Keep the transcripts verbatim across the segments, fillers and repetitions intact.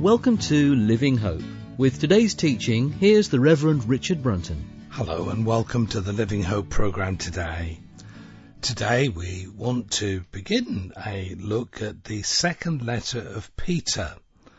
Welcome to Living Hope. With today's teaching, here's the Reverend Richard Brunton. Hello and welcome to the Living Hope program today. Today we want to begin a look at the second letter of Peter.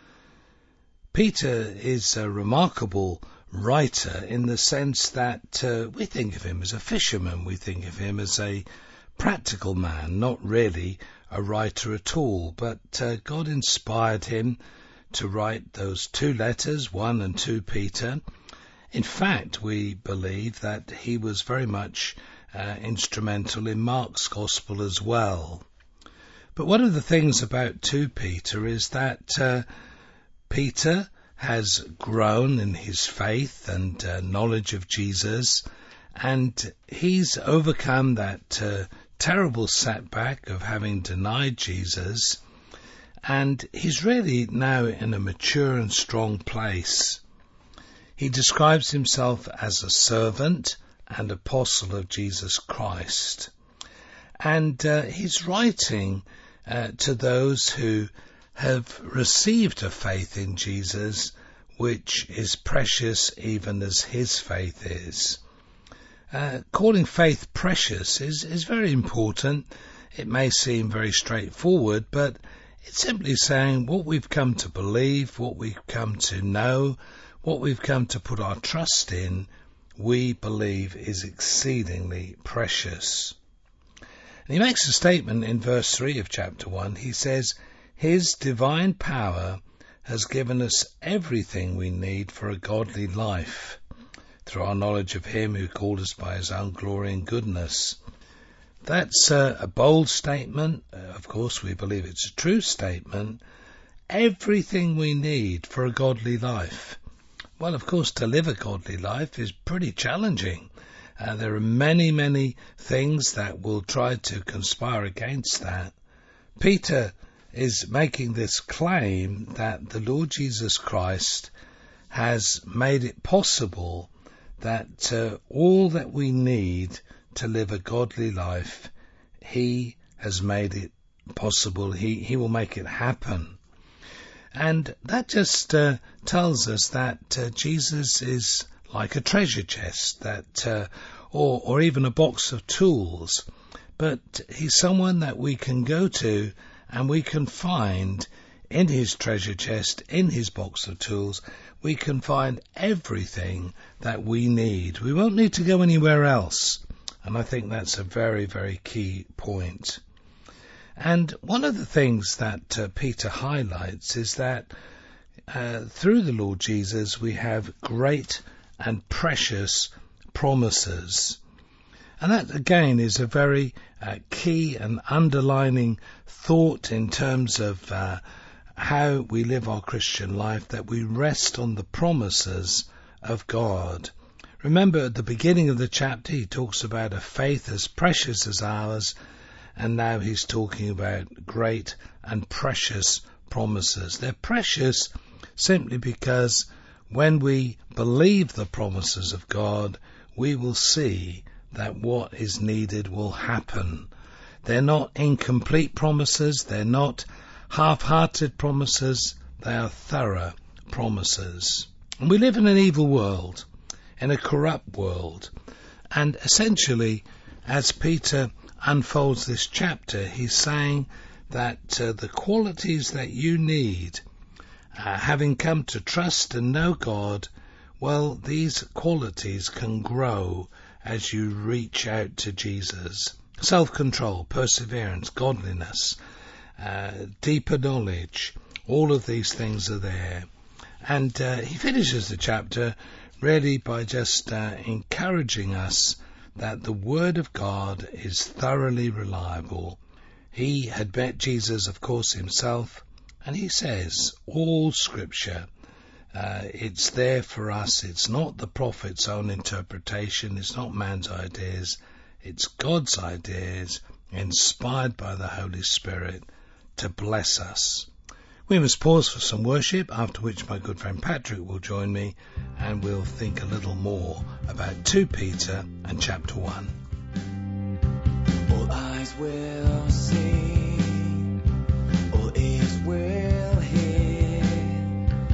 Peter is a remarkable writer in the sense that uh, we think of him as a fisherman, we think of him as a practical man, not really a writer at all, but uh, God inspired him to write those two letters, one and two Peter. In fact, we believe that he was very much uh, instrumental in Mark's Gospel as well. But one of the things about two Peter is that uh, Peter has grown in his faith and uh, knowledge of Jesus, and he's overcome that uh, terrible setback of having denied Jesus, and he's really now in a mature and strong place. He describes himself as a servant and apostle of Jesus Christ. And uh, he's writing uh, to those who have received a faith in Jesus, which is precious even as his faith is. Uh, calling faith precious is, is very important. It may seem very straightforward, but it's simply saying what we've come to believe, what we've come to know, what we've come to put our trust in, we believe is exceedingly precious. And he makes a statement in verse three of chapter one. He says, His divine power has given us everything we need for a godly life, through our knowledge of him who called us by his own glory and goodness. That's uh, a bold statement. Uh, of course, we believe it's a true statement. Everything we need for a godly life. Well, of course, to live a godly life is pretty challenging. Uh, there are many, many things that will try to conspire against that. Peter is making this claim that the Lord Jesus Christ has made it possible that uh, all that we need to live a godly life, he has made it possible. He, he will make it happen. And that just uh, tells us that uh, Jesus is like a treasure chest, that uh, or, or even a box of tools. But he's someone that we can go to and we can find in his treasure chest, in his box of tools, we can find everything that we need. We won't need to go anywhere else. And I think that's a very, very key point. And one of the things that uh, Peter highlights is that uh, through the Lord Jesus we have great and precious promises. And that again is a very uh, key and underlining thought in terms of uh, how we live our Christian life, that we rest on the promises of God. Remember, at the beginning of the chapter, he talks about a faith as precious as ours, and now he's talking about great and precious promises. They're precious simply because when we believe the promises of God, we will see that what is needed will happen. They're not incomplete promises, they're not half-hearted promises, they are thorough promises. And we live in an evil world, in a corrupt world. And essentially, as Peter unfolds this chapter, he's saying that uh, the qualities that you need, uh, having come to trust and know God, well, these qualities can grow as you reach out to Jesus. Self-control, perseverance, godliness, uh, deeper knowledge, all of these things are there. And uh, he finishes the chapter really by just uh, encouraging us that the Word of God is thoroughly reliable. He had met Jesus, of course, himself, and he says, all Scripture, uh, it's there for us. It's not the prophet's own interpretation. It's not man's ideas. It's God's ideas, inspired by the Holy Spirit, to bless us. We must pause for some worship, after which my good friend Patrick will join me, and we'll think a little more about two Peter and chapter one. All eyes will see, all ears will hear,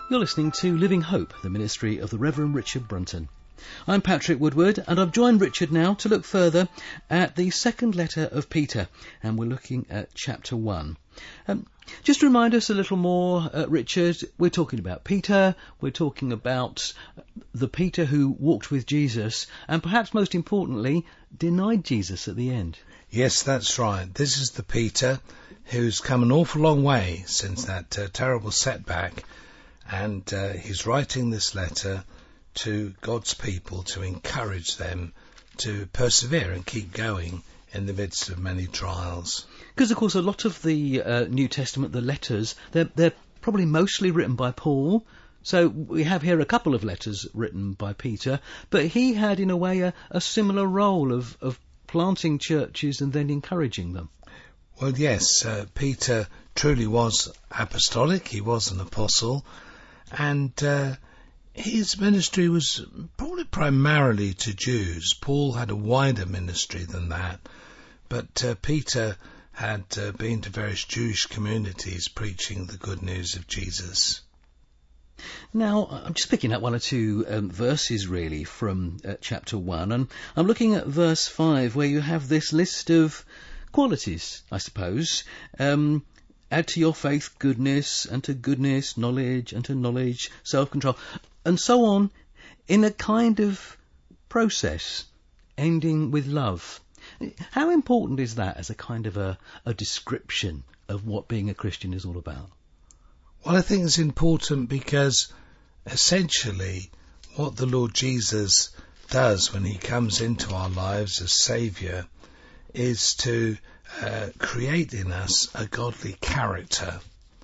You're listening to Living Hope, the ministry of the Reverend Richard Brunton. I'm Patrick Woodward, and I've joined Richard now to look further at the second letter of Peter, and we're looking at chapter one. Um, just to remind us a little more, uh, Richard, we're talking about Peter, we're talking about the Peter who walked with Jesus, and perhaps most importantly, denied Jesus at the end. Yes, that's right. This is the Peter who's come an awful long way since that uh, terrible setback, and uh, he's writing this letter to God's people to encourage them to persevere and keep going in the midst of many trials. Because, of course, a lot of the uh, New Testament, the letters, they're, they're probably mostly written by Paul. So we have here a couple of letters written by Peter, but he had, in a way, a, a similar role of, of planting churches and then encouraging them. Well, yes, uh, Peter truly was apostolic. He was an apostle. And uh, his ministry was probably primarily to Jews. Paul had a wider ministry than that. But uh, Peter had uh, been to various Jewish communities preaching the good news of Jesus. Now, I'm just picking up one or two um, verses, really, from uh, chapter one. And I'm looking at verse five, where you have this list of qualities, I suppose. Um Add to your faith goodness, and to goodness knowledge, and to knowledge self-control, and so on, in a kind of process, ending with love. How important is that as a kind of a, a description of what being a Christian is all about? Well, I think it's important because essentially what the Lord Jesus does when he comes into our lives as Saviour is to Uh, create in us a godly character.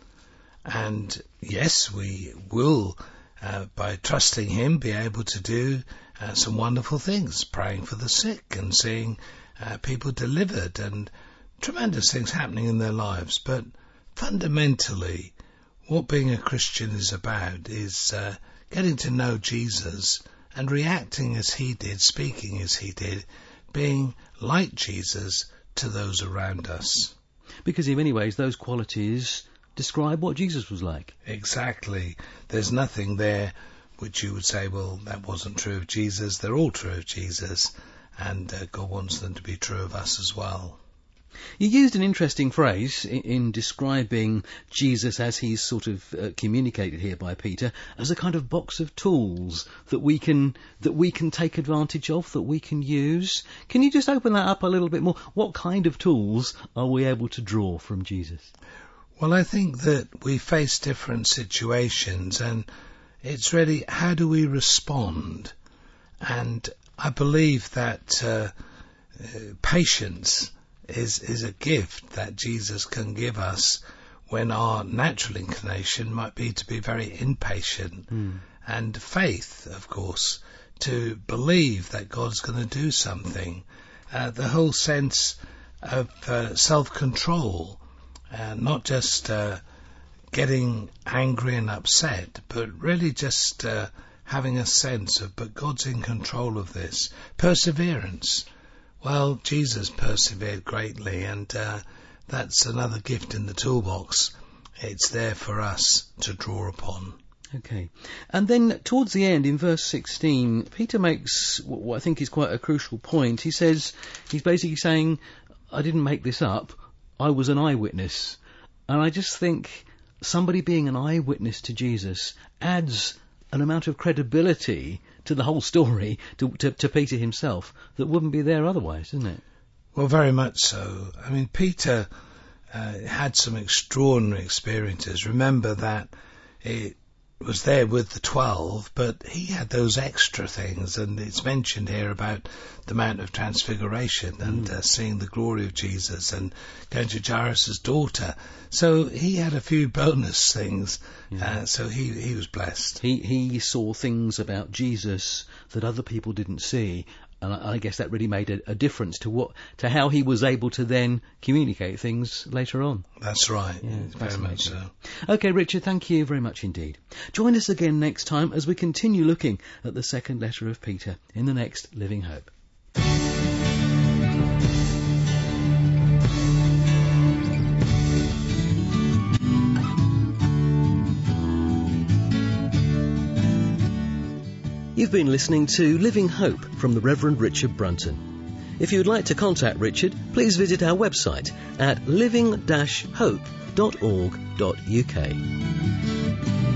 And yes, we will, uh, by trusting him, be able to do uh, some wonderful things, praying for the sick and seeing uh, people delivered and tremendous things happening in their lives. But fundamentally, what being a Christian is about is uh, getting to know Jesus and reacting as he did, speaking as he did, being like Jesus to those around us. Because in many ways those qualities describe what Jesus was like. Exactly. There's nothing there which you would say, well, that wasn't true of Jesus. They're all true of Jesus, and uh, God wants them to be true of us as well. You used an interesting phrase in, in describing Jesus as he's sort of uh, communicated here by Peter as a kind of box of tools that we can that we can take advantage of, that we can use. Can you just open that up a little bit more? What kind of tools are we able to draw from Jesus? Well, I think that we face different situations, and it's really how do we respond? And I believe that uh, uh, patience is is a gift that Jesus can give us when our natural inclination might be to be very impatient. Mm. And faith, of course, to believe that God's going to do something. Uh, the whole sense of uh, self-control, uh, not just uh, getting angry and upset, but really just uh, having a sense of, but God's in control of this. Perseverance. Well, Jesus persevered greatly, and uh, that's another gift in the toolbox. It's there for us to draw upon. Okay. And then towards the end, in verse sixteen, Peter makes what I think is quite a crucial point. He says, he's basically saying, I didn't make this up, I was an eyewitness. And I just think somebody being an eyewitness to Jesus adds an amount of credibility to the whole story, to, to, to Peter himself, that wouldn't be there otherwise, isn't it? Well, very much so. I mean, Peter uh, had some extraordinary experiences. Remember that it was there with the twelve, but he had those extra things, and it's mentioned here about the Mount of Transfiguration and mm. uh, seeing the glory of Jesus and going to Jairus' daughter. So he had a few bonus things, yeah. uh, so he, he was blessed. He, he saw things about Jesus that other people didn't see, and I, I guess that really made a, a difference to what to how he was able to then communicate things later on. That's right, yeah, very much so. Okay, Richard, thank you very much indeed. Join us again next time as we continue looking at the second letter of Peter in the next Living Hope. You've been listening to Living Hope from the Reverend Richard Brunton. If you would like to contact Richard, please visit our website at living dash hope dot org dot U K.